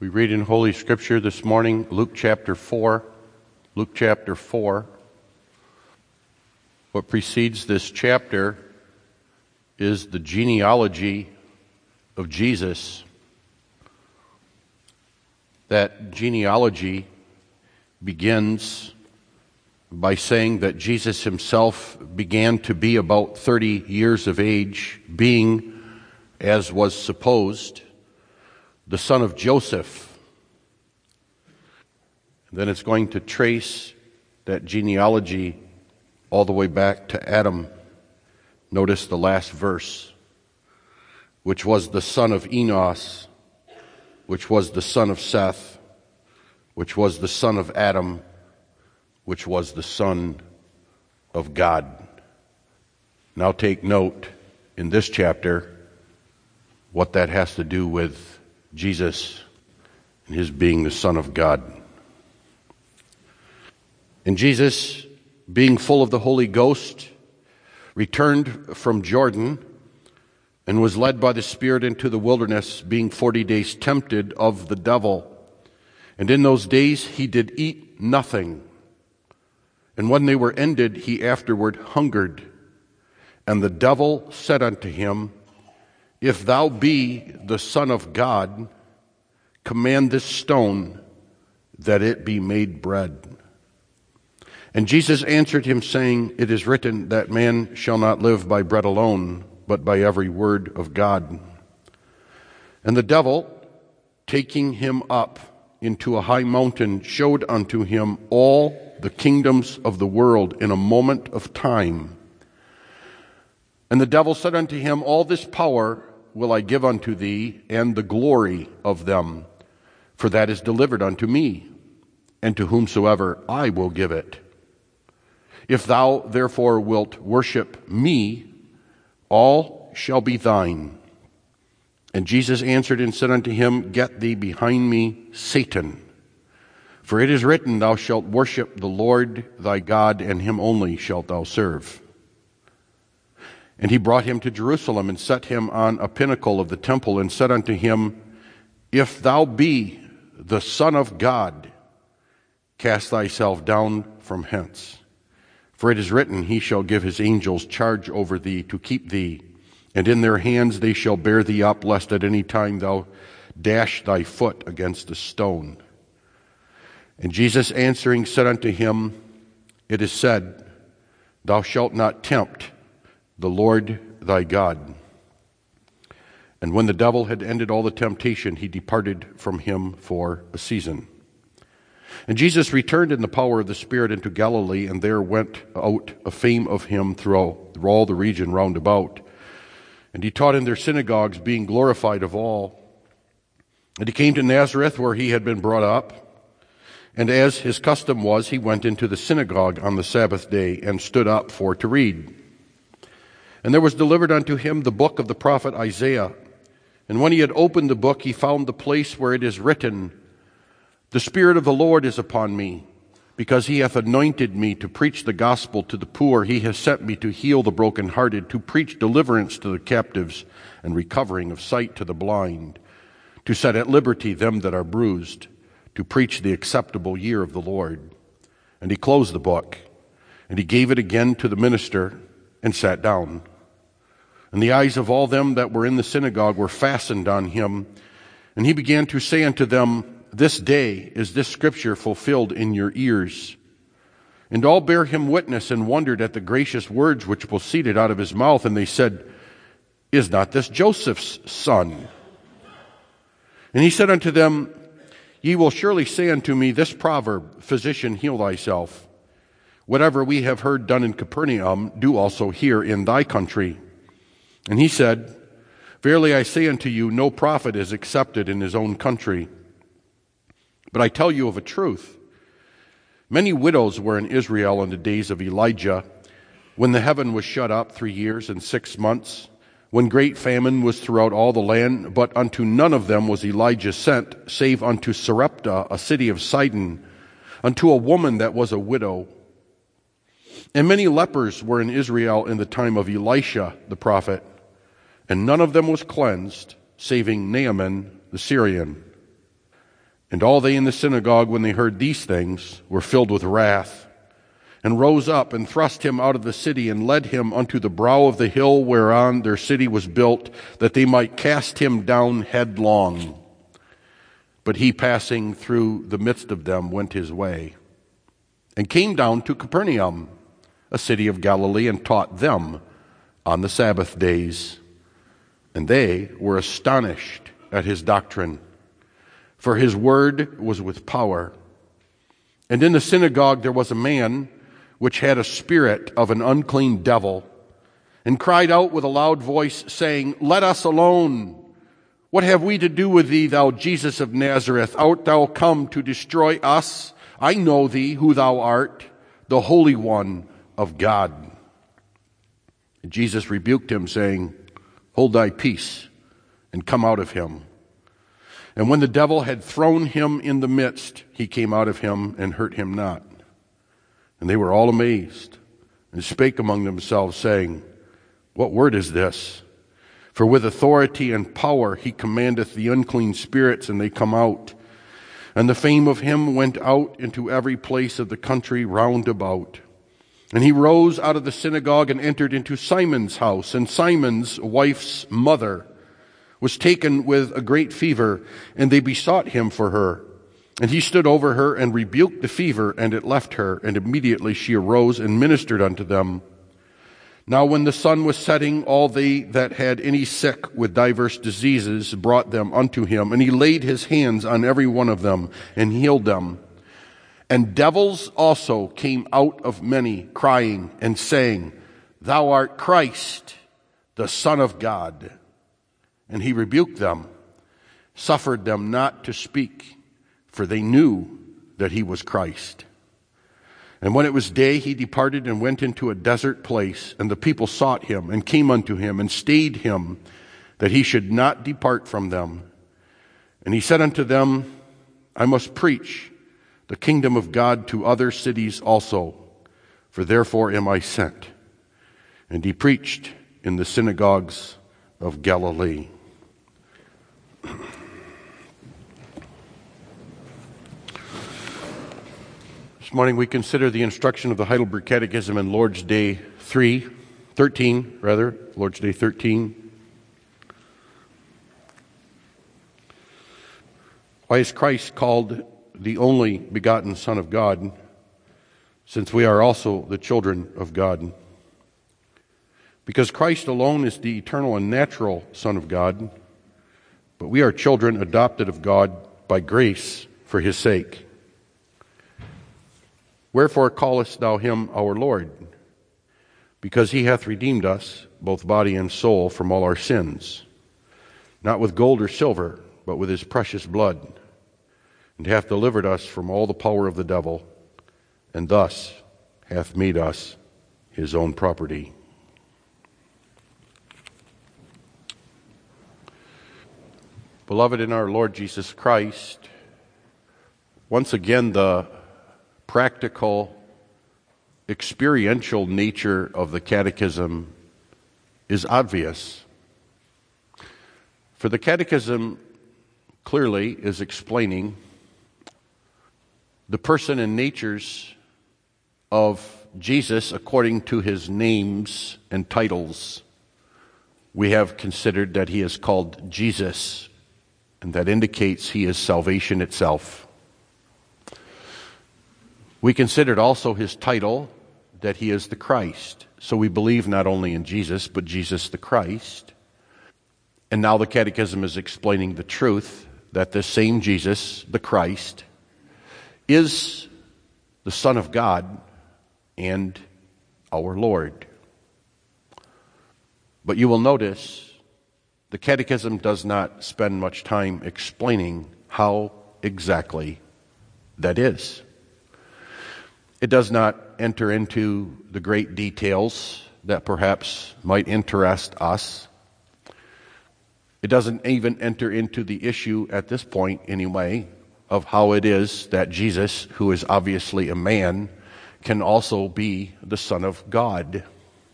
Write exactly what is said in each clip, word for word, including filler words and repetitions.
We read in Holy Scripture this morning, Luke chapter four. Luke chapter four. What precedes this chapter is the genealogy of Jesus. That genealogy begins by saying that Jesus himself began to be about thirty years of age, being, as was supposed, the son of Joseph. And then it's going to trace that genealogy all the way back to Adam. Notice the last verse, which was the son of Enos, which was the son of Seth, which was the son of Adam, which was the son of God. Now take note in this chapter what that has to do with Jesus and his being the Son of God. And Jesus, being full of the Holy Ghost, returned from Jordan and was led by the Spirit into the wilderness, being forty days tempted of the devil. And in those days he did eat nothing. And when they were ended, he afterward hungered. And the devil said unto him, If thou be the Son of God, command this stone that it be made bread. And Jesus answered him, saying, It is written that man shall not live by bread alone, but by every word of God. And the devil, taking him up into a high mountain, showed unto him all the kingdoms of the world in a moment of time. And the devil said unto him, All this power will I give unto thee, and the glory of them, for that is delivered unto me, and to whomsoever I will give it. If thou therefore wilt worship me, all shall be thine. And Jesus answered and said unto him, Get thee behind me, Satan. For it is written, Thou shalt worship the Lord thy God, and him only shalt thou serve. And he brought him to Jerusalem, and set him on a pinnacle of the temple, and said unto him, If thou be the Son of God, cast thyself down from hence. For it is written, He shall give his angels charge over thee, to keep thee, and in their hands they shall bear thee up, lest at any time thou dash thy foot against a stone. And Jesus answering said unto him, It is said, Thou shalt not tempt the Lord thy God. And when the devil had ended all the temptation, he departed from him for a season. And Jesus returned in the power of the Spirit into Galilee, and there went out a fame of him throughout all the region round about. And he taught in their synagogues, being glorified of all. And he came to Nazareth, where he had been brought up. And as his custom was, he went into the synagogue on the Sabbath day, and stood up for to read. And there was delivered unto him the book of the prophet Isaiah. And when he had opened the book, he found the place where it is written, The Spirit of the Lord is upon me, because he hath anointed me to preach the gospel to the poor. He has sent me to heal the brokenhearted, to preach deliverance to the captives, and recovering of sight to the blind, to set at liberty them that are bruised, to preach the acceptable year of the Lord. And he closed the book, and he gave it again to the minister, and sat down. And the eyes of all them that were in the synagogue were fastened on him. And he began to say unto them, This day is this scripture fulfilled in your ears. And all bare him witness, and wondered at the gracious words which proceeded out of his mouth. And they said, Is not this Joseph's son? And he said unto them, Ye will surely say unto me this proverb, Physician, heal thyself. Whatever we have heard done in Capernaum, do also here in thy country. And he said, Verily I say unto you, no prophet is accepted in his own country. But I tell you of a truth. Many widows were in Israel in the days of Elijah, when the heaven was shut up three years and six months, when great famine was throughout all the land, but unto none of them was Elijah sent, save unto Sarepta, a city of Sidon, unto a woman that was a widow. And many lepers were in Israel in the time of Elisha the prophet, and none of them was cleansed, saving Naaman the Syrian. And all they in the synagogue, when they heard these things, were filled with wrath, and rose up and thrust him out of the city, and led him unto the brow of the hill whereon their city was built, that they might cast him down headlong. But he, passing through the midst of them, went his way, and came down to Capernaum, a city of Galilee, and taught them on the Sabbath days. And they were astonished at his doctrine, for his word was with power. And in the synagogue there was a man which had a spirit of an unclean devil, and cried out with a loud voice, saying, Let us alone. What have we to do with thee, thou Jesus of Nazareth? Art thou come to destroy us? I know thee, who thou art, the Holy One of God. And Jesus rebuked him, saying, Hold thy peace, and come out of him. And when the devil had thrown him in the midst, he came out of him and hurt him not. And they were all amazed, and spake among themselves, saying, What word is this? For with authority and power he commandeth the unclean spirits, and they come out. And the fame of him went out into every place of the country round about. And he rose out of the synagogue and entered into Simon's house. And Simon's wife's mother was taken with a great fever, and they besought him for her. And he stood over her and rebuked the fever, and it left her. And immediately she arose and ministered unto them. Now when the sun was setting, all they that had any sick with divers diseases brought them unto him. And he laid his hands on every one of them and healed them. And devils also came out of many, crying and saying, Thou art Christ, the Son of God. And he rebuked them, suffered them not to speak, for they knew that he was Christ. And when it was day, he departed and went into a desert place, and the people sought him, and came unto him, and stayed him, that he should not depart from them. And he said unto them, I must preach the kingdom of God to other cities also, for therefore am I sent. And he preached in the synagogues of Galilee. This morning we consider the instruction of the Heidelberg Catechism in Lord's Day three, thirteen, rather, Lord's Day thirteen. Why is Christ called the only begotten Son of God, since we are also the children of God? Because Christ alone is the eternal and natural Son of God, but we are children adopted of God by grace for his sake. Wherefore callest thou him our Lord? Because he hath redeemed us, both body and soul, from all our sins, not with gold or silver, but with his precious blood, and hath delivered us from all the power of the devil, and thus hath made us his own property. Beloved in our Lord Jesus Christ, once again the practical, experiential nature of the Catechism is obvious. For the Catechism clearly is explaining the person and natures of Jesus according to his names and titles. We have considered that he is called Jesus, and that indicates he is salvation itself. We considered also his title, that he is the Christ. So we believe not only in Jesus, but Jesus the Christ. And now the Catechism is explaining the truth that this same Jesus, the Christ, is the Son of God and our Lord. But you will notice the Catechism does not spend much time explaining how exactly that is. It does not enter into the great details that perhaps might interest us. It doesn't even enter into the issue at this point anyway of how it is that Jesus, who is obviously a man, can also be the Son of God.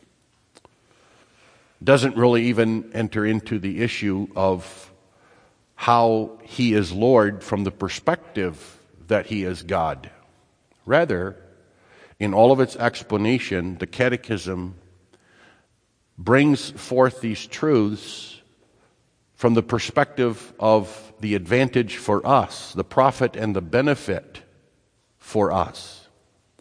Doesn't really even enter into the issue of how he is Lord from the perspective that he is God. Rather, in all of its explanation, the Catechism brings forth these truths from the perspective of the advantage for us, the profit and the benefit for us.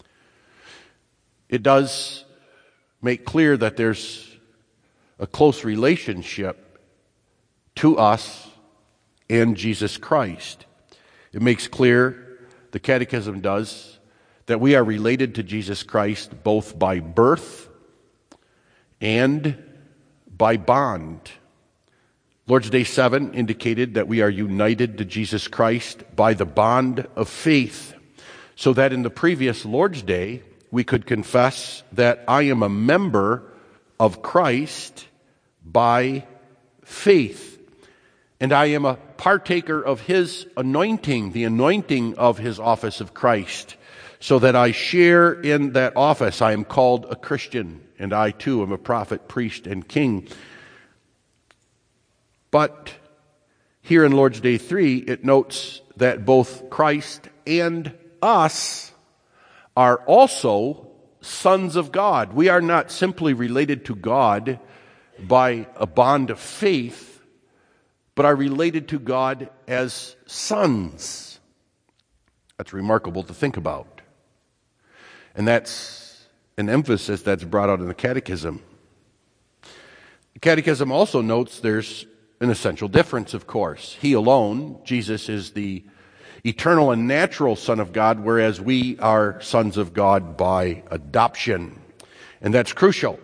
It does make clear that there's a close relationship to us and Jesus Christ. It makes clear, the Catechism does, that we are related to Jesus Christ both by birth and by bond. Lord's Day seven indicated that we are united to Jesus Christ by the bond of faith, so that in the previous Lord's Day, we could confess that I am a member of Christ by faith, and I am a partaker of his anointing, the anointing of his office of Christ, so that I share in that office. I am called a Christian, and I too am a prophet, priest, and king. But here in Lord's Day three, it notes that both Christ and us are also sons of God. We are not simply related to God by a bond of faith, but are related to God as sons. That's remarkable to think about. And that's an emphasis that's brought out in the Catechism. The Catechism also notes there's an essential difference, of course. He alone, Jesus, is the eternal and natural Son of God, whereas we are sons of God by adoption. And that's crucial.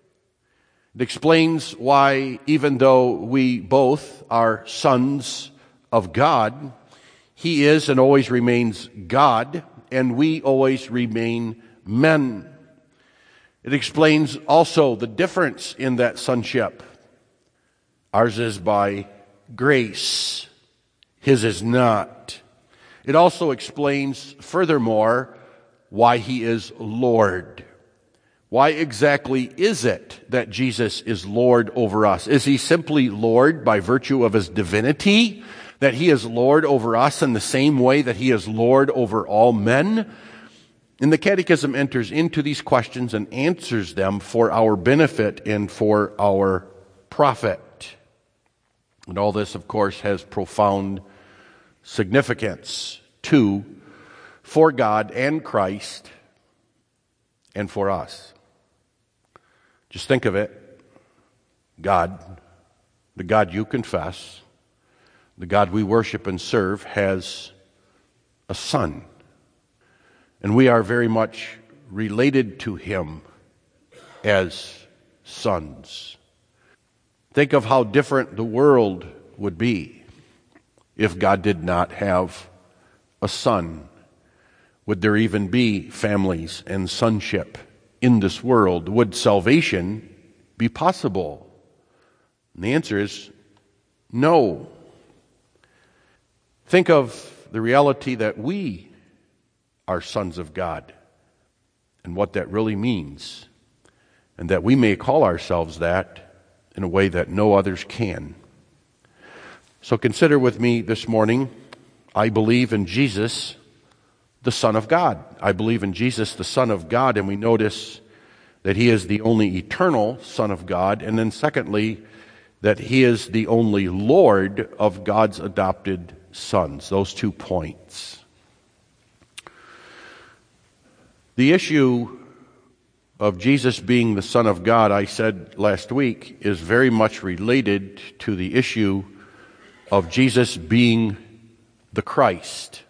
It explains why, even though we both are sons of God, he is and always remains God, and we always remain men. It explains also the difference in that sonship. Ours is by grace. His is not. It also explains, furthermore, why he is Lord. Why exactly is it that Jesus is Lord over us? Is he simply Lord by virtue of his divinity? That he is Lord over us in the same way that he is Lord over all men? And the Catechism enters into these questions and answers them for our benefit and for our profit. And all this, of course, has profound significance too for God and Christ and for us. Just think of it. God, the God you confess, the God we worship and serve, has a son. And we are very much related to him as sons. Think of how different the world would be if God did not have a son. Would there even be families and sonship in this world? Would salvation be possible? And the answer is no. Think of the reality that we are sons of God and what that really means, and that we may call ourselves that in a way that no others can. So consider with me this morning, I believe in Jesus, the Son of God. I believe in Jesus, the Son of God, and we notice that he is the only eternal Son of God, and then secondly, that he is the only Lord of God's adopted sons. Those two points. The issue of Jesus being the Son of God, I said last week, is very much related to the issue of Jesus being the Christ.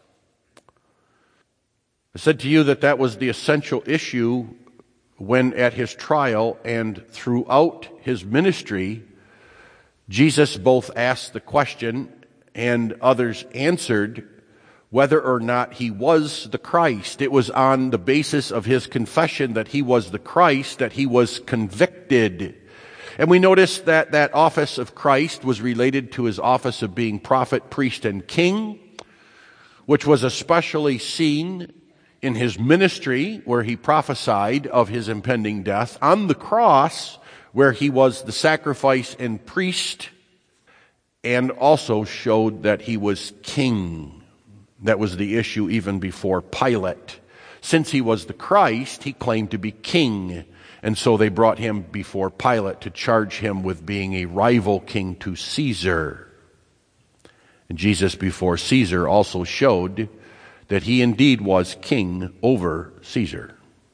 I said to you that that was the essential issue when at his trial and throughout his ministry, Jesus both asked the question and others answered whether or not he was the Christ. It was on the basis of his confession that he was the Christ that he was convicted. And we notice that that office of Christ was related to his office of being prophet, priest, and king, which was especially seen in his ministry where he prophesied of his impending death, on the cross where he was the sacrifice and priest, and also showed that he was king. That was the issue even before Pilate. Since he was the Christ, he claimed to be king, and so they brought him before Pilate to charge him with being a rival king to Caesar. And Jesus before Caesar also showed that he indeed was king over Caesar.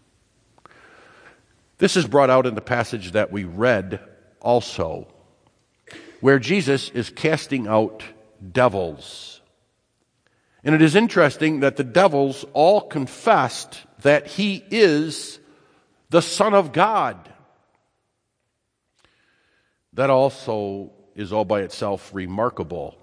This is brought out in the passage that we read also, where Jesus is casting out devils. And it is interesting that the devils all confessed that he is the Son of God. That also is all by itself remarkable,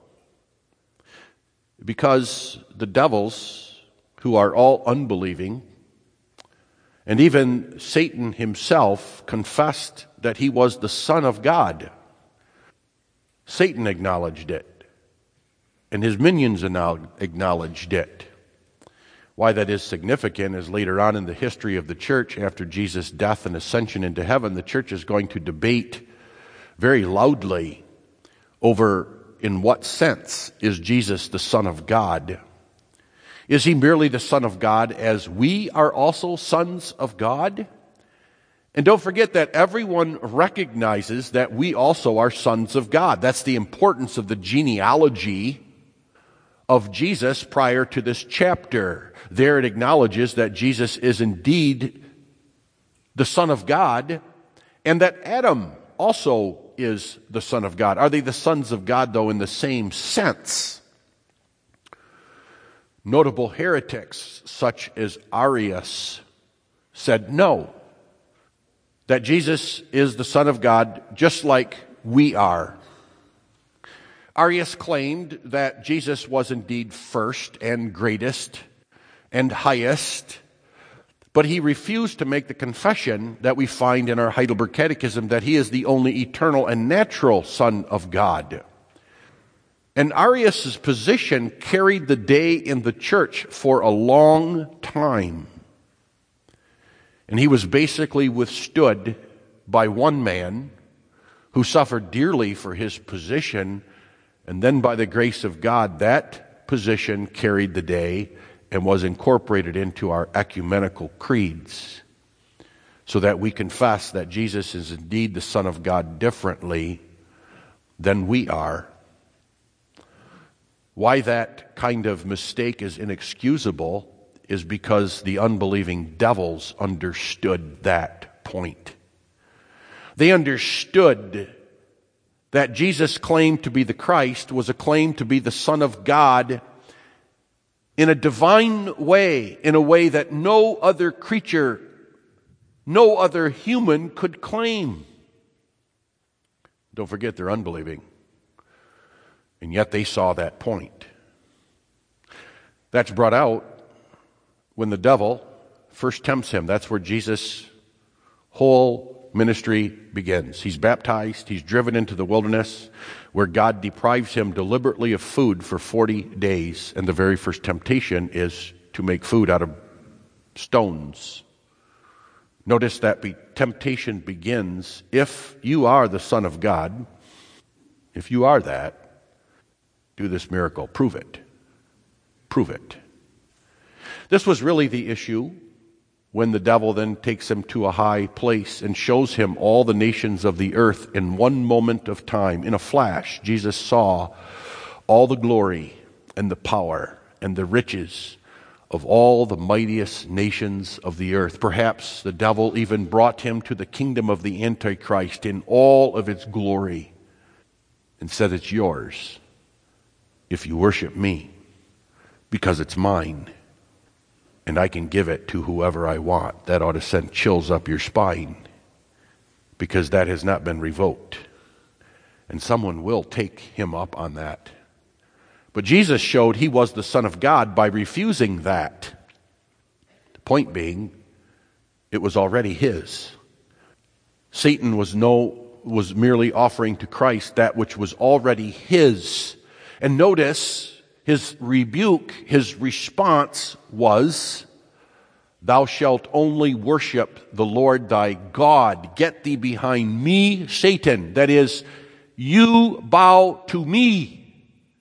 because the devils, who are all unbelieving, and even Satan himself, confessed that he was the Son of God. Satan acknowledged it, and his minions acknowledged it. Why that is significant is later on in the history of the church, after Jesus' death and ascension into heaven, the church is going to debate very loudly over in what sense is Jesus the Son of God. Is he merely the Son of God as we are also sons of God? And don't forget that everyone recognizes that we also are sons of God. That's the importance of the genealogy of Jesus prior to this chapter. There it acknowledges that Jesus is indeed the Son of God, and that Adam also is the Son of God. Are they the sons of God, though, in the same sense? Notable heretics such as Arius said no, that Jesus is the Son of God just like we are. Arius claimed that Jesus was indeed first and greatest and highest, but he refused to make the confession that we find in our Heidelberg Catechism that he is the only eternal and natural Son of God. And Arius' position carried the day in the church for a long time. And he was basically withstood by one man who suffered dearly for his position, and then by the grace of God, that position carried the day and was incorporated into our ecumenical creeds, so that we confess that Jesus is indeed the Son of God differently than we are. Why that kind of mistake is inexcusable is because the unbelieving devils understood that point. They understood that Jesus' claim to be the Christ was a claim to be the Son of God in a divine way, in a way that no other creature, no other human could claim. Don't forget, they're unbelieving. And yet they saw that point. That's brought out when the devil first tempts him. That's where Jesus' whole ministry begins. He's baptized, he's driven into the wilderness, where God deprives him deliberately of food for forty days. And the very first temptation is to make food out of stones. Notice that be- temptation begins, if you are the Son of God, if you are that, do this miracle. Prove it. Prove it. This was really the issue when the devil then takes him to a high place and shows him all the nations of the earth in one moment of time. In a flash, Jesus saw all the glory and the power and the riches of all the mightiest nations of the earth. Perhaps the devil even brought him to the kingdom of the Antichrist in all of its glory and said, it's yours if you worship me, because it's mine, and I can give it to whoever I want. That ought to send chills up your spine, because that has not been revoked. And someone will take him up on that. But Jesus showed he was the Son of God by refusing that. The point being, it was already his. Satan was no was merely offering to Christ that which was already his. And notice his rebuke, his response was, thou shalt only worship the Lord thy God. Get thee behind me, Satan. That is, you bow to me.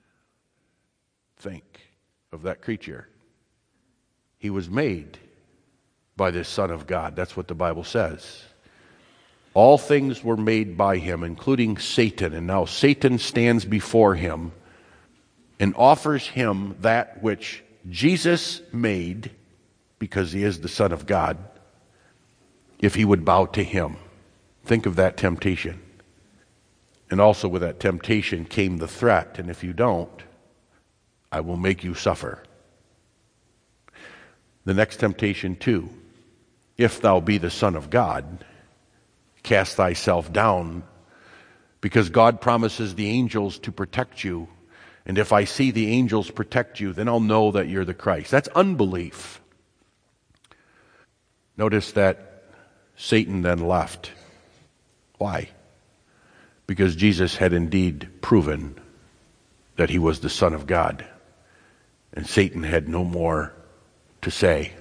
Think of that creature. He was made by this Son of God. That's what the Bible says. All things were made by him, including Satan. And now Satan stands before him and offers him that which Jesus made, because he is the Son of God, if he would bow to him. Think of that temptation. And also with that temptation came the threat, and if you don't, I will make you suffer. The next temptation too, if thou be the Son of God, cast thyself down, because God promises the angels to protect you. And if I see the angels protect you, then I'll know that you're the Christ. That's unbelief. Notice that Satan then left. Why? Because Jesus had indeed proven that he was the Son of God. And Satan had no more to say.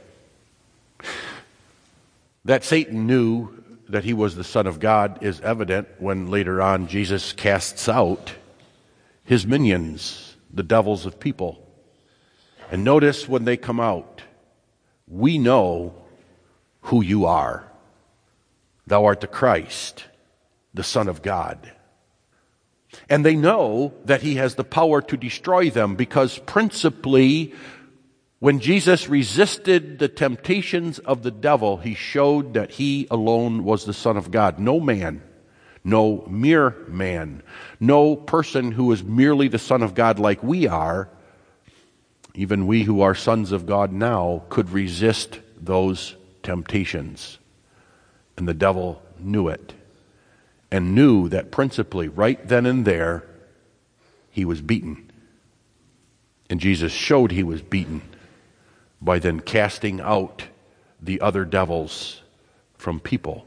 That Satan knew that he was the Son of God is evident when later on Jesus casts out his minions, the devils of people. And notice when they come out, we know who you are. Thou art the Christ, the Son of God. And they know that he has the power to destroy them, because principally when Jesus resisted the temptations of the devil, he showed that he alone was the Son of God. No man, no mere man, no person who is merely the Son of God like we are, even we who are sons of God now, could resist those temptations. And the devil knew it, and knew that principally right then and there he was beaten. And Jesus showed he was beaten by then casting out the other devils from people.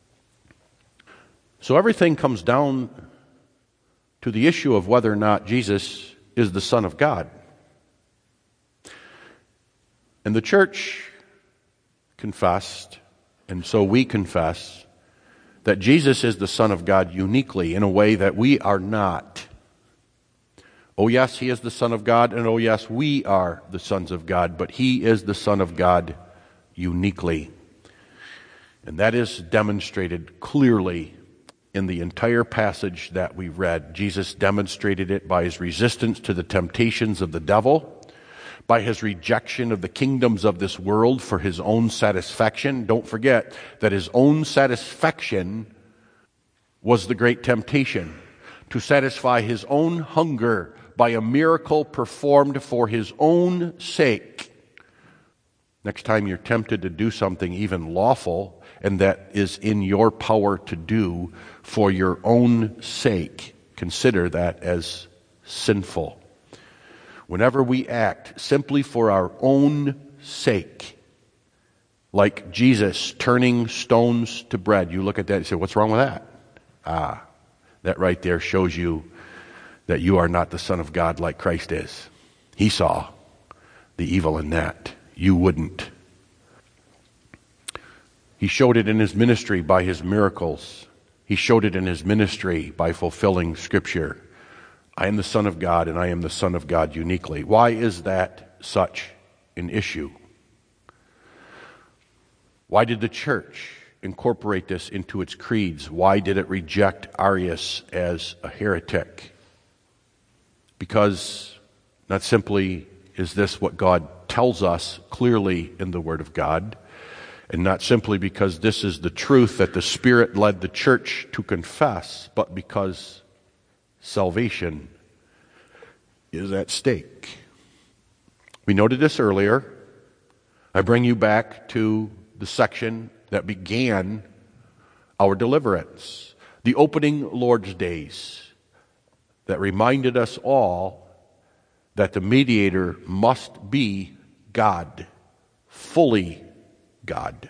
So everything comes down to the issue of whether or not Jesus is the Son of God. And the church confessed, and so we confess, that Jesus is the Son of God uniquely in a way that we are not. Oh yes, he is the Son of God, and oh yes, we are the sons of God, but he is the Son of God uniquely. And that is demonstrated clearly in the entire passage that we read. Jesus demonstrated it by his resistance to the temptations of the devil, by his rejection of the kingdoms of this world for his own satisfaction. Don't forget that his own satisfaction was the great temptation, to satisfy his own hunger by a miracle performed for his own sake. Next time you're tempted to do something even lawful, and that is in your power to do for your own sake, consider that as sinful. Whenever we act simply for our own sake, like Jesus turning stones to bread, you look at that and say, what's wrong with that? Ah, that right there shows you that you are not the Son of God like Christ is. He saw the evil in that. You wouldn't. He showed it in his ministry by his miracles. He showed it in his ministry by fulfilling Scripture. I am the Son of God, and I am the Son of God uniquely. Why is that such an issue? Why did the church incorporate this into its creeds? Why did it reject Arius as a heretic? Because not simply is this what God tells us clearly in the Word of God, and not simply because this is the truth that the Spirit led the church to confess, but because salvation is at stake. We noted this earlier. I bring you back to the section that began our deliverance, the opening Lord's days, that reminded us all that the mediator must be God, fully God.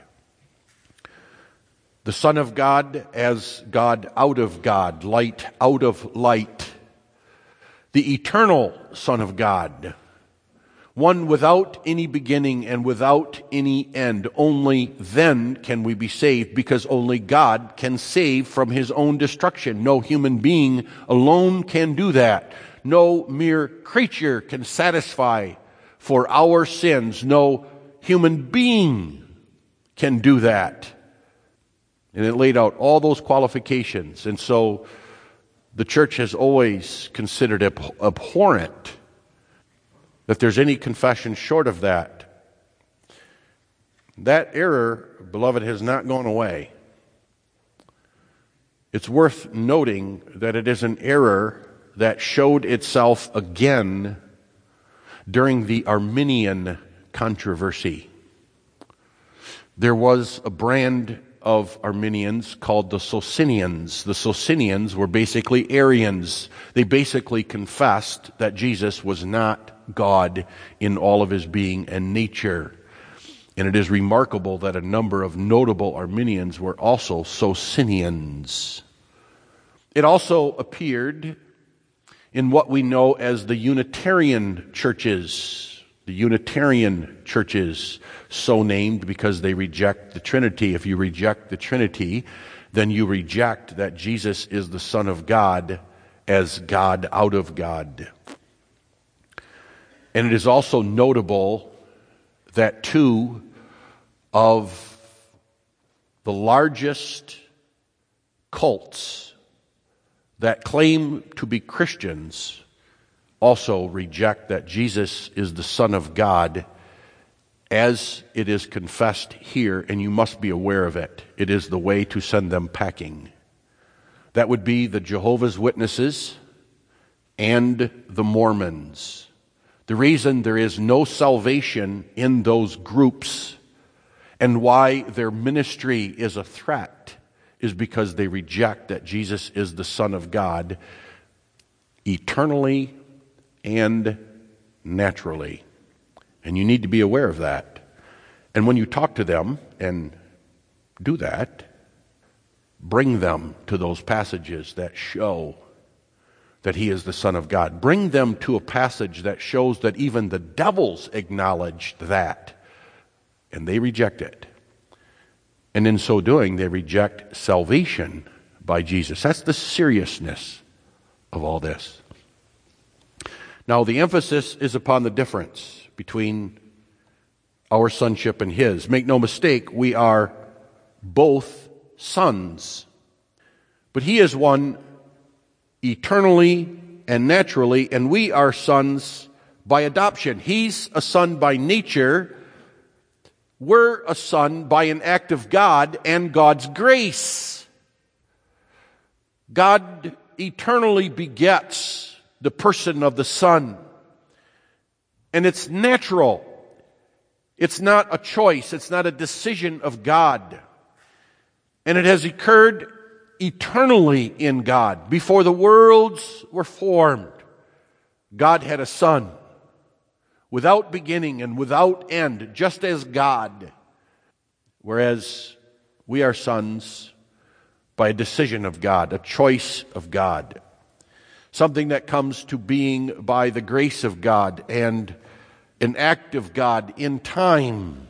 The Son of God as God out of God, light out of light. The eternal Son of God, one without any beginning and without any end. Only then can we be saved, because only God can save from his own destruction. No human being alone can do that. No mere creature can satisfy for our sins. No human being can do that. And it laid out all those qualifications. And so the church has always considered it abhorrent that there's any confession short of that. That error, beloved, has not gone away. It's worth noting that it is an error that showed itself again during the Arminian controversy. There was a brand of Arminians called the Socinians. The Socinians were basically Arians. They basically confessed that Jesus was not God in all of his being and nature. And it is remarkable that a number of notable Arminians were also Socinians. It also appeared in what we know as the Unitarian churches. The Unitarian churches, so named because they reject the Trinity. If you reject the Trinity, then you reject that Jesus is the Son of God as God out of God. And it is also notable that two of the largest cults that claim to be Christians also reject that Jesus is the Son of God as it is confessed here, and you must be aware of it. It is the way to send them packing. That would be the Jehovah's Witnesses and the Mormons. The reason there is no salvation in those groups and why their ministry is a threat is because they reject that Jesus is the Son of God eternally and naturally. And you need to be aware of that. And when you talk to them and do that, bring them to those passages that show that he is the Son of God. Bring them to a passage that shows that even the devils acknowledged that, and they reject it. And in so doing, they reject salvation by Jesus. That's the seriousness of all this. Now, the emphasis is upon the difference between our sonship and his. Make no mistake, we are both sons. But he is one eternally and naturally, and we are sons by adoption. He's a son by nature. We're a son by an act of God and God's grace. God eternally begets the person of the Son. And it's natural. It's not a choice. It's not a decision of God. And it has occurred eternally in God. Before the worlds were formed, God had a Son without beginning and without end, just as God. Whereas we are sons by a decision of God, a choice of God. Something that comes to being by the grace of God and an act of God in time.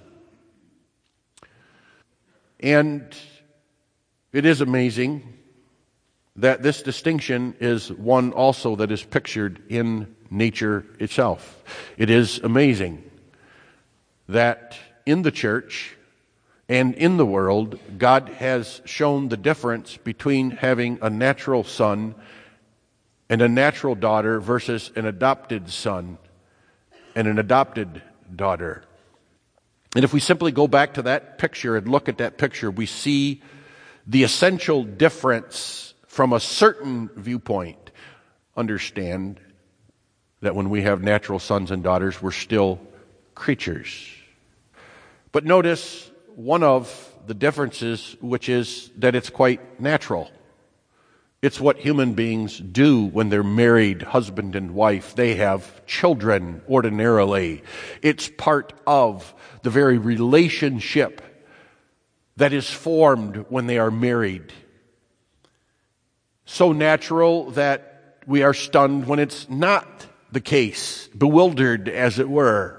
And it is amazing that this distinction is one also that is pictured in nature itself. It is amazing that in the church and in the world, God has shown the difference between having a natural son and a natural daughter versus an adopted son and an adopted daughter. And if we simply go back to that picture and look at that picture, we see the essential difference from a certain viewpoint. Understand that when we have natural sons and daughters, we're still creatures. But notice one of the differences, which is that it's quite natural. It's what human beings do when they're married, husband and wife. They have children ordinarily. It's part of the very relationship that is formed when they are married. So natural that we are stunned when it's not the case, bewildered as it were.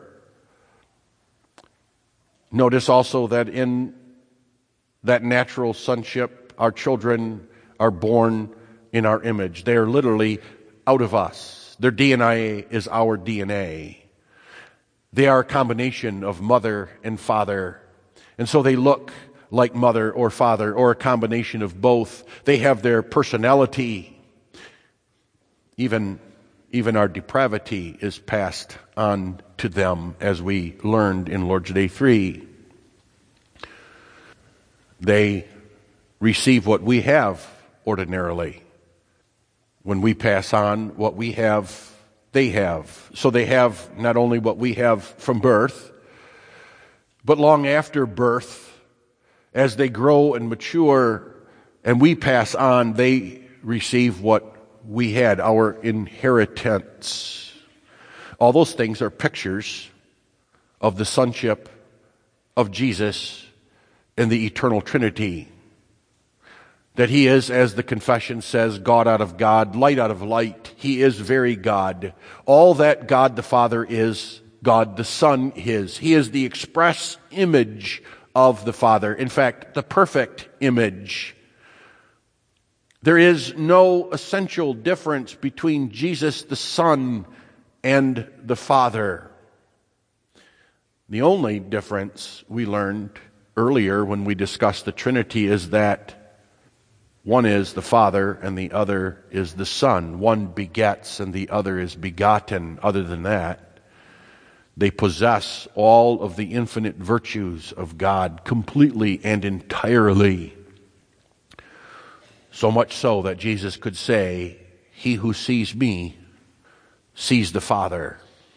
Notice also that in that natural sonship, our children are born in our image. They are literally out of us. Their D N A is our D N A. They are a combination of mother and father. And so they look like mother or father, or a combination of both. They have their personality. Even, even our depravity is passed on to them, as we learned in Lord's Day three. They receive what we have ordinarily. When we pass on what we have, they have. So they have not only what we have from birth, but long after birth, as they grow and mature and we pass on, they receive what we had, our inheritance. All those things are pictures of the sonship of Jesus and the eternal Trinity. That he is, as the confession says, God out of God, light out of light. He is very God. All that God the Father is, God the Son is. He is the express image of the Father. In fact, the perfect image. There is no essential difference between Jesus the Son and the Father. The only difference we learned earlier when we discussed the Trinity is that one is the Father and the other is the Son. One begets and the other is begotten. Other than that, they possess all of the infinite virtues of God completely and entirely. So much so that Jesus could say, "He who sees me sees the Father."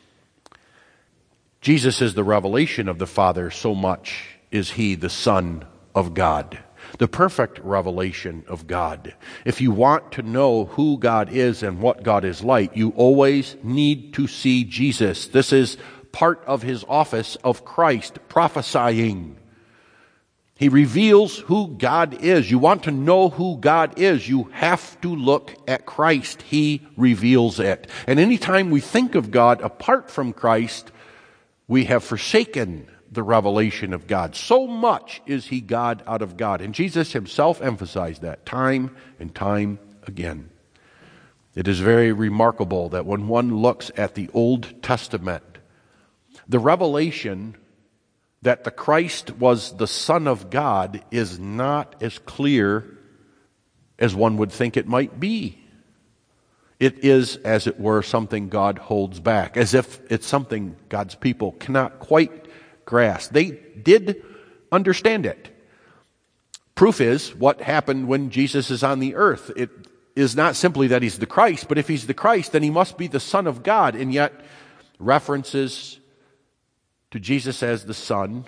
Jesus is the revelation of the Father, so much is he the Son of God. The perfect revelation of God. If you want to know who God is and what God is like, you always need to see Jesus. This is part of his office of Christ, prophesying. He reveals who God is. You want to know who God is, you have to look at Christ. He reveals it. And anytime we think of God apart from Christ, we have forsaken the revelation of God. So much is he God out of God. And Jesus himself emphasized that time and time again. It is very remarkable that when one looks at the Old Testament, the revelation that the Christ was the Son of God is not as clear as one would think it might be. It is, as it were, something God holds back, as if it's something God's people cannot quite grasp. They did understand it. Proof is what happened when Jesus is on the earth. It is not simply that he's the Christ, but if he's the Christ, then he must be the Son of God. And yet, references to Jesus as the Son,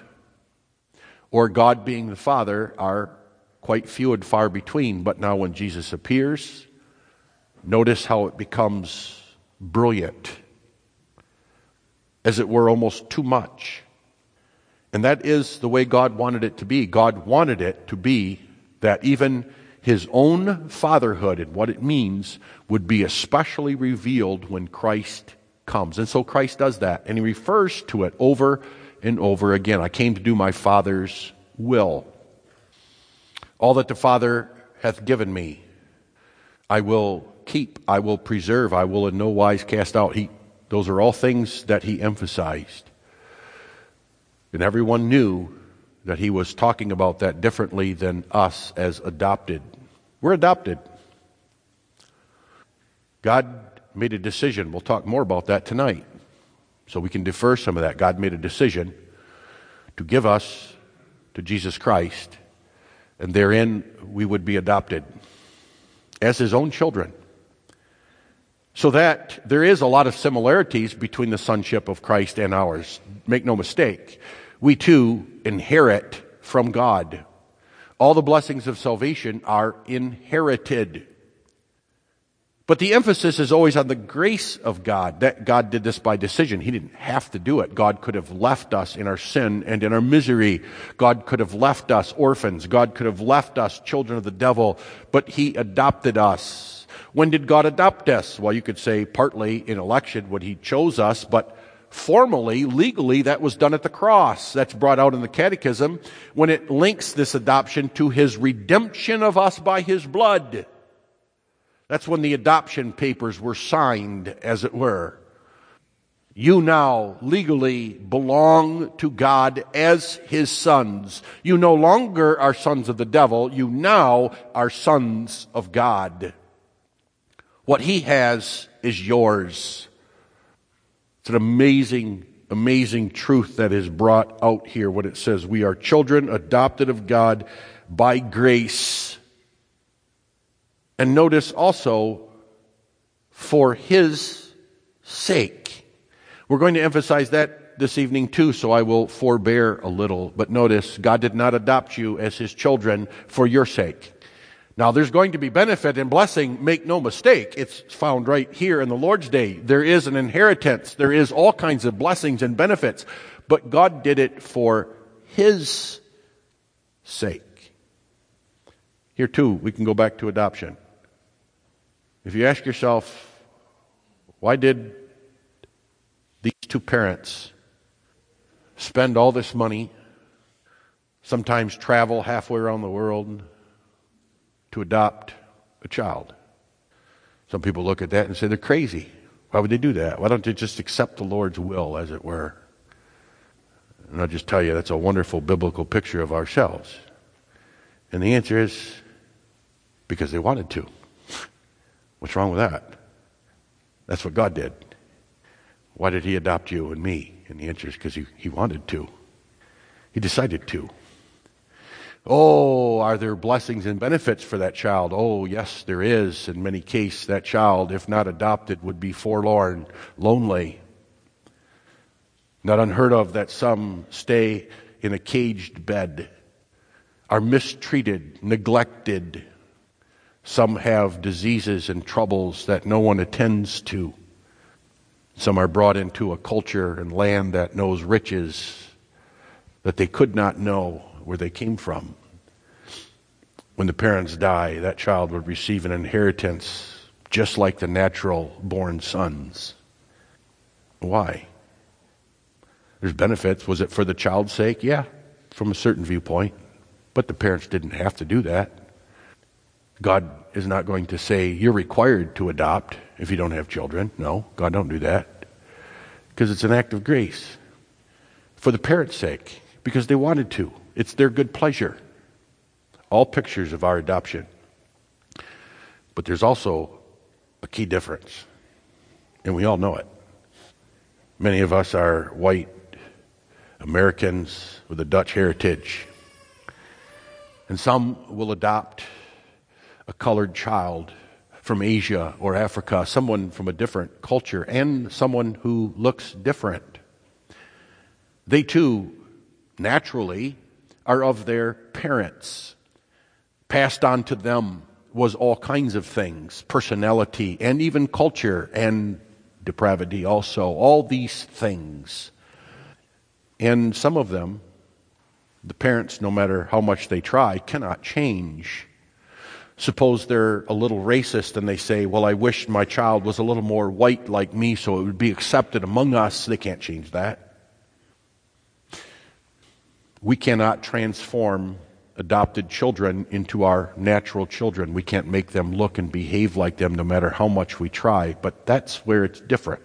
or God being the Father, are quite few and far between. But now when Jesus appears, notice how it becomes brilliant, as it were almost too much. And that is the way God wanted it to be. God wanted it to be that even his own fatherhood and what it means would be especially revealed when Christ comes. And so Christ does that, and he refers to it over and over again. I came to do my Father's will. All that the Father hath given me, I will keep, I will preserve, I will in no wise cast out. He, those are all things that he emphasized. And everyone knew that he was talking about that differently than us as adopted. We're adopted. God made a decision. We'll talk more about that tonight, so we can defer some of that. God made a decision to give us to Jesus Christ, and therein we would be adopted as his own children. So that there is a lot of similarities between the sonship of Christ and ours. Make no mistake. We too inherit from God. All the blessings of salvation are inherited. But the emphasis is always on the grace of God, that God did this by decision. He didn't have to do it. God could have left us in our sin and in our misery. God could have left us orphans. God could have left us children of the devil, but he adopted us. When did God adopt us? Well, you could say partly in election when he chose us, but formally, legally, that was done at the cross. That's brought out in the Catechism when it links this adoption to his redemption of us by his blood. That's when the adoption papers were signed, as it were. You now legally belong to God as his sons. You no longer are sons of the devil. You now are sons of God. What he has is yours. It's an amazing, amazing truth that is brought out here when it says we are children adopted of God by grace. And notice also, for his sake. We're going to emphasize that this evening too, so I will forbear a little. But notice, God did not adopt you as his children for your sake. Now, there's going to be benefit and blessing, make no mistake. It's found right here in the Lord's Day. There is an inheritance. There is all kinds of blessings and benefits. But God did it for his sake. Here too, we can go back to adoption. If you ask yourself, why did these two parents spend all this money, sometimes travel halfway around the world to adopt a child? Some people look at that and say they're crazy. Why would they do that? Why don't they just accept the Lord's will, as it were? And I'll just tell you, that's a wonderful biblical picture of ourselves. And the answer is, because they wanted to. What's wrong with that? That's what God did. Why did he adopt you and me? And the answer is because he, he wanted to. He decided to. Oh, are there blessings and benefits for that child? Oh, yes, there is. In many cases, that child, if not adopted, would be forlorn, lonely. Not unheard of that some stay in a caged bed, are mistreated, neglected. Some have diseases and troubles that no one attends to. Some are brought into a culture and land that knows riches that they could not know where they came from. When the parents die, that child would receive an inheritance just like the natural born sons. Why? There's benefits. Was it for the child's sake? Yeah, from a certain viewpoint. But the parents didn't have to do that. God is not going to say, you're required to adopt if you don't have children. No, God don't do that. Because it's an act of grace. For the parents' sake. Because they wanted to. It's their good pleasure. All pictures of our adoption. But there's also a key difference. And we all know it. Many of us are white Americans with a Dutch heritage. And some will adopt a colored child from Asia or Africa, someone from a different culture, and someone who looks different. They too, naturally, are of their parents. Passed on to them was all kinds of things, personality, and even culture, and depravity also, all these things. And some of them, the parents, no matter how much they try, cannot change. Suppose they're a little racist and they say, well, I wish my child was a little more white like me so it would be accepted among us. They can't change that. We cannot transform adopted children into our natural children. We can't make them look and behave like them no matter how much we try, but that's where it's different.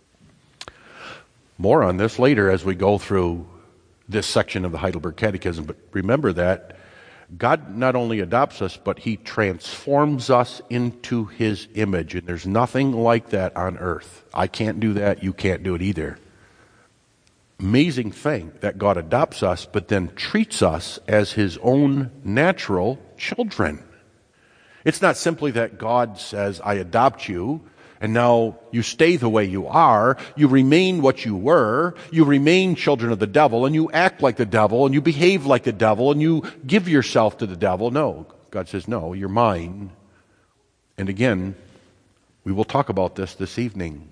More on this later as we go through this section of the Heidelberg Catechism, but remember that God not only adopts us, but he transforms us into his image, and there's nothing like that on earth. I can't do that, you can't do it either. Amazing thing that God adopts us, but then treats us as his own natural children. It's not simply that God says, I adopt you, and now you stay the way you are, you remain what you were, you remain children of the devil, and you act like the devil, and you behave like the devil, and you give yourself to the devil. No, God says, no, you're mine. And again, we will talk about this this evening.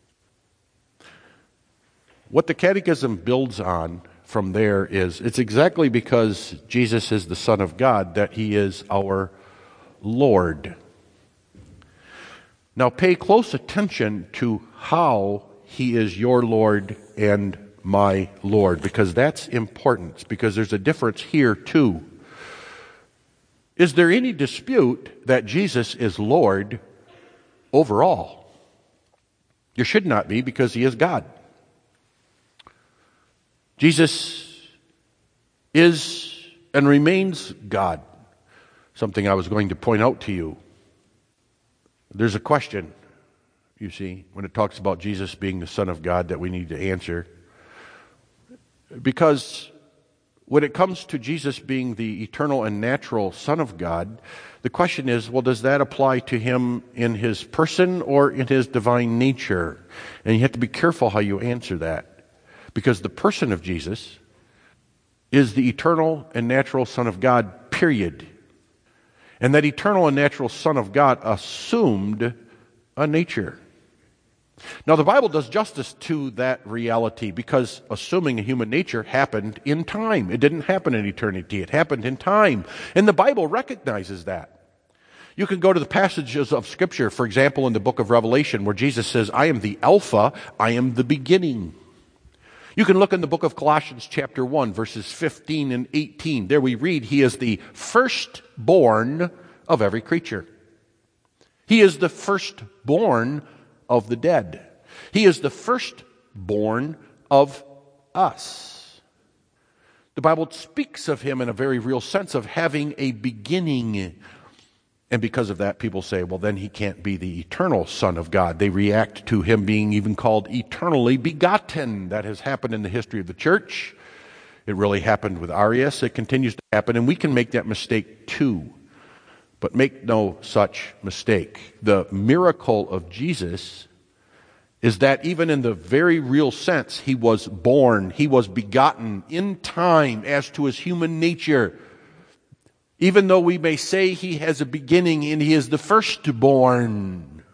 What the Catechism builds on from there is, it's exactly because Jesus is the Son of God that he is our Lord. Now pay close attention to how he is your Lord and my Lord, because that's important, because there's a difference here too. Is there any dispute that Jesus is Lord over all? There should not be, because he is God. Jesus is and remains God. Something I was going to point out to you. There's a question, you see, when it talks about Jesus being the Son of God that we need to answer. Because when it comes to Jesus being the eternal and natural Son of God, the question is, well, does that apply to him in his person or in his divine nature? And you have to be careful how you answer that. Because the person of Jesus is the eternal and natural Son of God, period. And that eternal and natural Son of God assumed a nature. Now, the Bible does justice to that reality, because assuming a human nature happened in time. It didn't happen in eternity. It happened in time. And the Bible recognizes that. You can go to the passages of Scripture, for example, in the book of Revelation, where Jesus says, I am the Alpha, I am the beginning. You can look in the book of Colossians chapter one, verses fifteen and eighteen. There we read, he is the firstborn of every creature. He is the firstborn of the dead. He is the firstborn of us. The Bible speaks of him in a very real sense of having a beginning. And because of that, people say, well, then he can't be the eternal Son of God. They react to him being even called eternally begotten. That has happened in the history of the church. It really happened with Arius. It continues to happen, and we can make that mistake too. But make no such mistake. The miracle of Jesus is that even in the very real sense, he was born, he was begotten in time as to his human nature. Even though we may say he has a beginning and he is the firstborn,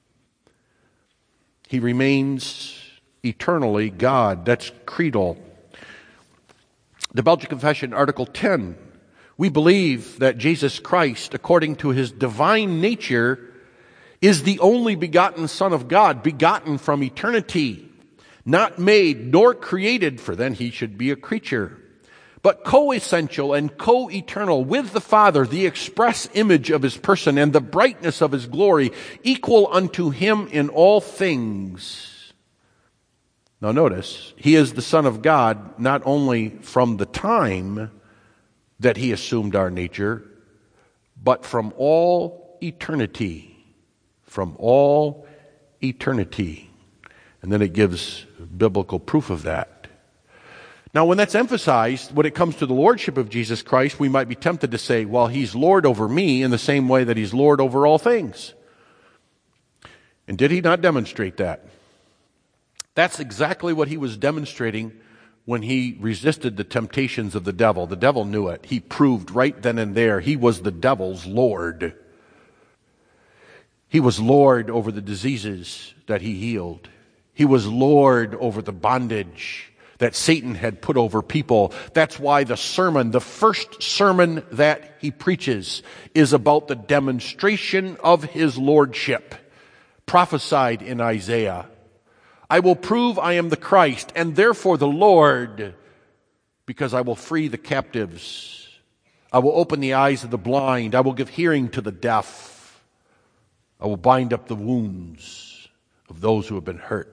he remains eternally God. That's creedal. The Belgian Confession, Article ten, we believe that Jesus Christ, according to his divine nature, is the only begotten Son of God, begotten from eternity, not made nor created, for then he should be a creature, but co-essential and co-eternal with the Father, the express image of his person and the brightness of his glory, equal unto him in all things. Now notice, he is the Son of God not only from the time that he assumed our nature, but from all eternity. From all eternity. And then it gives biblical proof of that. Now, when that's emphasized, when it comes to the lordship of Jesus Christ, we might be tempted to say, well, he's Lord over me in the same way that he's Lord over all things. And did he not demonstrate that? That's exactly what he was demonstrating when he resisted the temptations of the devil. The devil knew it. He proved right then and there he was the devil's Lord. He was Lord over the diseases that he healed. He was Lord over the bondage that Satan had put over people. That's why the sermon, the first sermon that he preaches, is about the demonstration of his lordship, prophesied in Isaiah. I will prove I am the Christ, and therefore the Lord, because I will free the captives. I will open the eyes of the blind. I will give hearing to the deaf. I will bind up the wounds of those who have been hurt.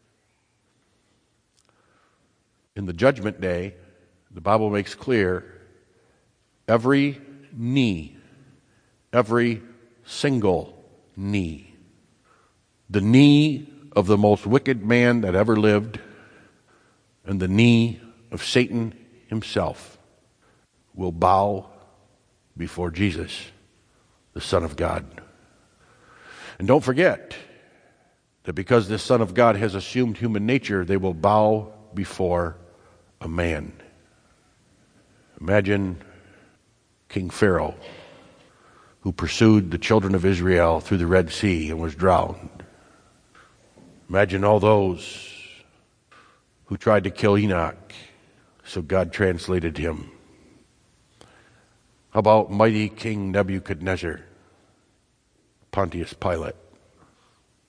In the judgment day, the Bible makes clear, every knee, every single knee, the knee of the most wicked man that ever lived, and the knee of Satan himself will bow before Jesus, the Son of God. And don't forget that because this Son of God has assumed human nature, they will bow before a man. Imagine King Pharaoh, who pursued the children of Israel through the Red Sea and was drowned. Imagine all those who tried to kill Enoch, so God translated him. How about mighty King Nebuchadnezzar, Pontius Pilate?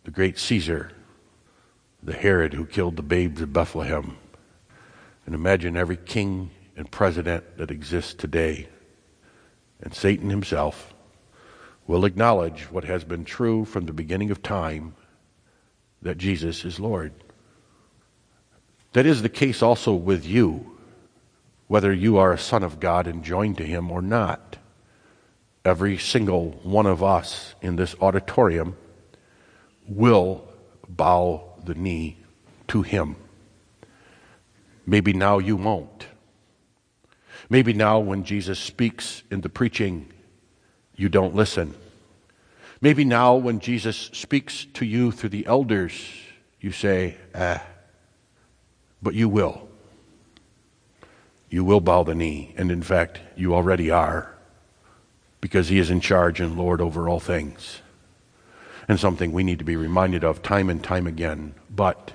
the great Caesar, the Herod who killed the babes of Bethlehem. And imagine every king and president that exists today. And Satan himself will acknowledge what has been true from the beginning of time, that Jesus is Lord. That is the case also with you, whether you are a son of God and joined to him or not. Every single one of us in this auditorium will bow the knee to him. Maybe now you won't. Maybe now when Jesus speaks in the preaching, you don't listen. Maybe now when Jesus speaks to you through the elders, you say, ah, but you will. You will bow the knee, and in fact, you already are, because he is in charge and Lord over all things. And something we need to be reminded of time and time again. But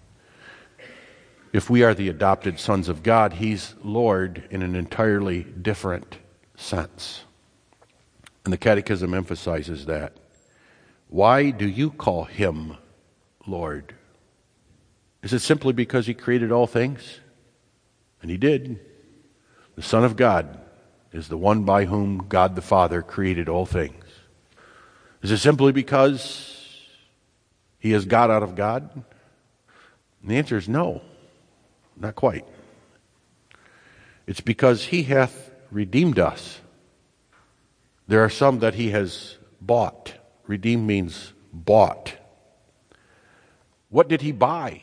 if we are the adopted sons of God, he's Lord in an entirely different sense. And the Catechism emphasizes that. Why do you call him Lord? Is it simply because he created all things? And he did. The Son of God is the one by whom God the Father created all things. Is it simply because he is God out of God? And the answer is no, not quite. It's because he hath redeemed us. There are some that he has bought. Redeemed means bought. What did he buy?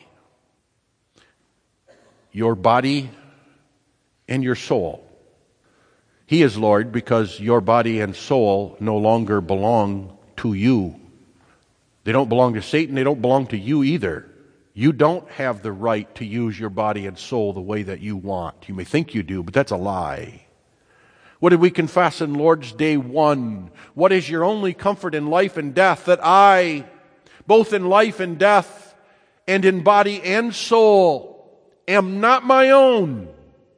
Your body and your soul. He is Lord because your body and soul no longer belong to you. They don't belong to Satan. They don't belong to you either. You don't have the right to use your body and soul the way that you want. You may think you do, but that's a lie. What did we confess in Lord's Day one? What is your only comfort in life and death? That I, both in life and death, and in body and soul, am not my own.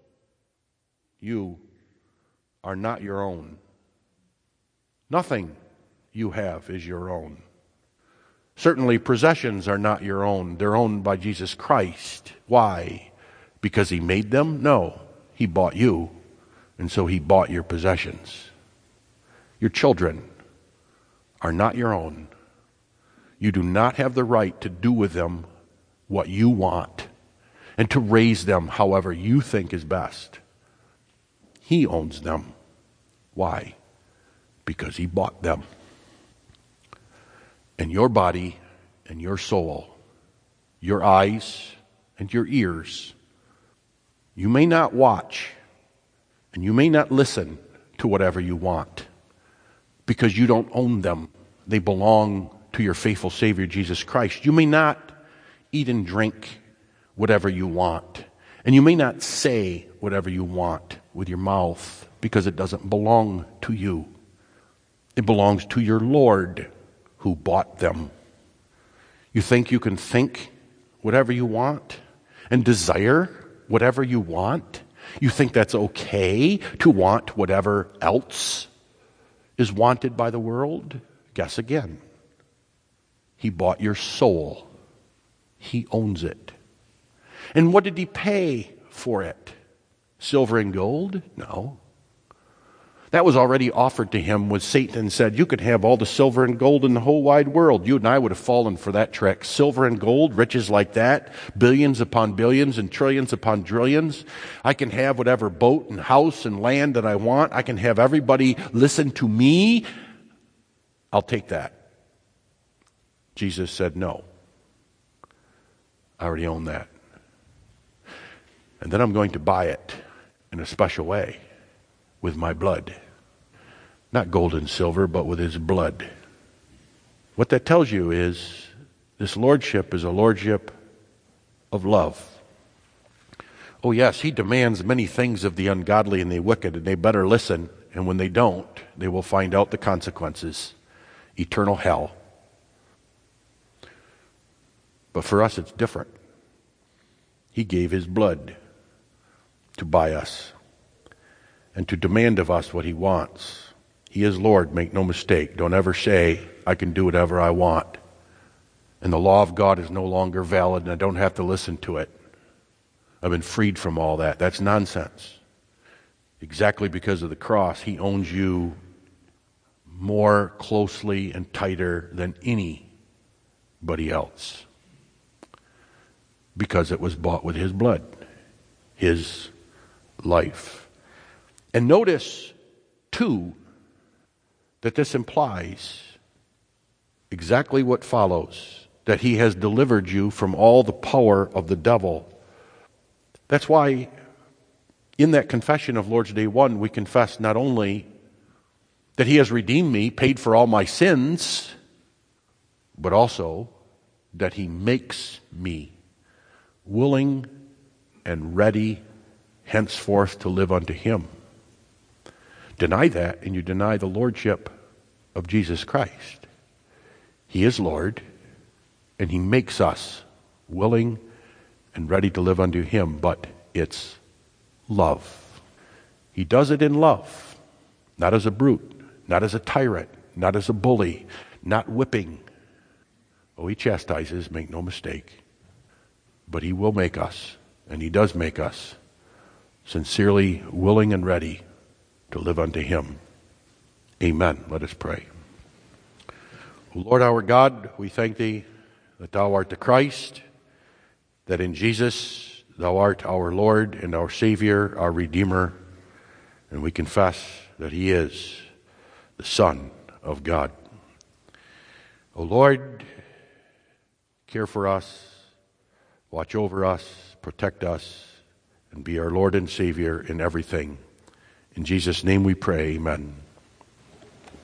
You are not your own. Nothing you have is your own. Certainly possessions are not your own. They're owned by Jesus Christ. Why? Because he made them? No. He bought you, and so he bought your possessions. Your children are not your own. You do not have the right to do with them what you want and to raise them however you think is best. He owns them. Why? Because he bought them. And your body and your soul, your eyes and your ears, you may not watch and you may not listen to whatever you want because you don't own them. They belong to your faithful Savior, Jesus Christ. You may not eat and drink whatever you want. And you may not say whatever you want with your mouth because it doesn't belong to you. It belongs to your Lord who bought them. You think you can think whatever you want and desire whatever you want? You think that's okay to want whatever else is wanted by the world? Guess again. He bought your soul. He owns it. And what did he pay for it? Silver and gold? No. That was already offered to him when Satan said, you could have all the silver and gold in the whole wide world. You and I would have fallen for that trick. Silver and gold, riches like that, billions upon billions and trillions upon trillions. I can have whatever boat and house and land that I want. I can have everybody listen to me. I'll take that. Jesus said, no. I already own that. And then I'm going to buy it in a special way. With my blood. Not gold and silver, but with his blood. What that tells you is this lordship is a lordship of love. Oh yes, he demands many things of the ungodly and the wicked, and they better listen. And when they don't, they will find out the consequences. Eternal hell. But for us it's different. He gave his blood to buy us. And to demand of us what he wants. He is Lord, make no mistake. Don't ever say, I can do whatever I want. and the law of God is no longer valid and I don't have to listen to it. I've been freed from all that. That's nonsense. Exactly because of the cross, he owns you more closely and tighter than anybody else. Because it was bought with his blood, his life. And notice, too, that this implies exactly what follows, that he has delivered you from all the power of the devil. That's why in that confession of Lord's Day one, we confess not only that he has redeemed me, paid for all my sins, but also that he makes me willing and ready henceforth to live unto him. Deny that and you deny the lordship of Jesus Christ. He is Lord and he makes us willing and ready to live unto him, but it's love. He does it in love, not as a brute, not as a tyrant, not as a bully, not whipping. Oh, he chastises, make no mistake. But he will make us, and he does make us, sincerely willing and ready to live unto him. Amen. Let us pray. O Lord our God, we thank thee that thou art the Christ, that in Jesus thou art our Lord and our Savior, our Redeemer, and we confess that he is the Son of God. O Lord, care for us, watch over us, protect us, and be our Lord and Savior in everything. In Jesus' name we pray, amen.